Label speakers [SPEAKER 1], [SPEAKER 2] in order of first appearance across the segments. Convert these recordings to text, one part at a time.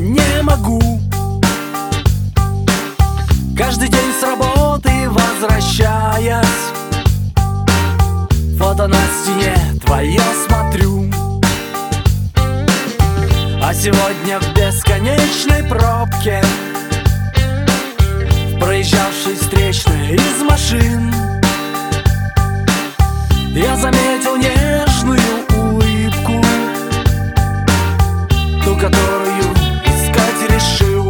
[SPEAKER 1] не могу. Каждый день с работы возвращаясь, фото на стене твое смотрю. А сегодня в бесконечной пробке, в проезжавшей встречной из машин, я заметил нежную улыбку, ту, которую искать решил.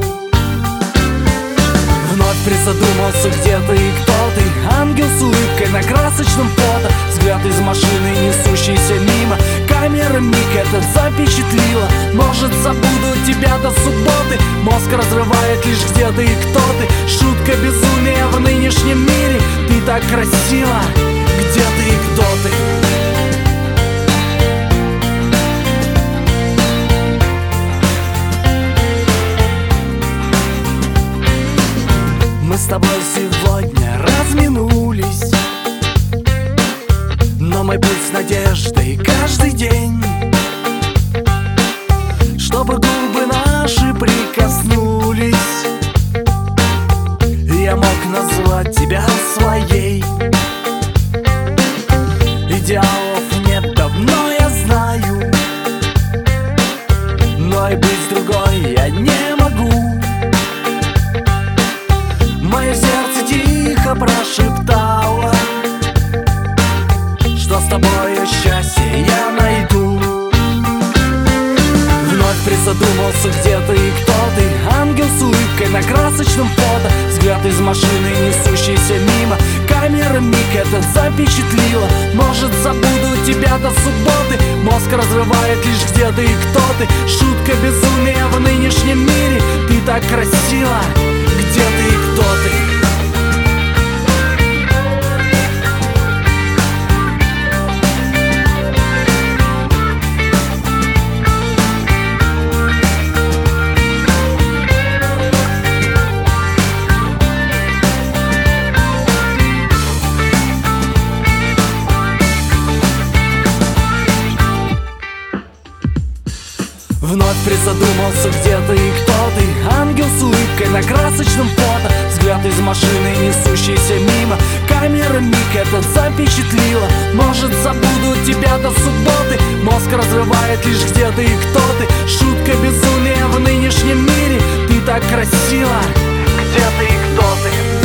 [SPEAKER 1] Вновь призадумался, где ты и кто ты. Ангел с улыбкой на красочном фото, взгляд из машины, несущийся мимо. Камера миг этот запечатлила. Может, забуду тебя до субботы. Мозг разрывает лишь где ты и кто ты. Шутка безумия в нынешнем мире. Ты так красива, где ты и кто ты. Мы с тобой сегодня разминулись, но мой путь с надеждой каждый день, чтобы губы наши прикоснулись, и я мог назвать тебя своей. Идеалов нет, давно я знаю, но и быть с другой я не могу. Мое сердце тихо прошептало, что с тобою счастье я найду. Вновь призадумался, где ты и кто ты. Ангел с улыбкой на красочном фото, взгляд из машины, несущийся мимо. Камера миг этот запечатлила. Может, забуду тебя до субботы. Мозг разрывает лишь где ты и кто ты. Шутка безумия в нынешнем мире. Ты так красива, где ты и кто ты. Вновь призадумался, где ты и кто ты. Ангел с улыбкой на красочном фото, взгляд из машины, несущийся мимо. Камера миг этот запечатлила. Может, забуду тебя до субботы. Мозг разрывает лишь где ты и кто ты. Шутка безумия в нынешнем мире. Ты так красива, где ты и кто ты.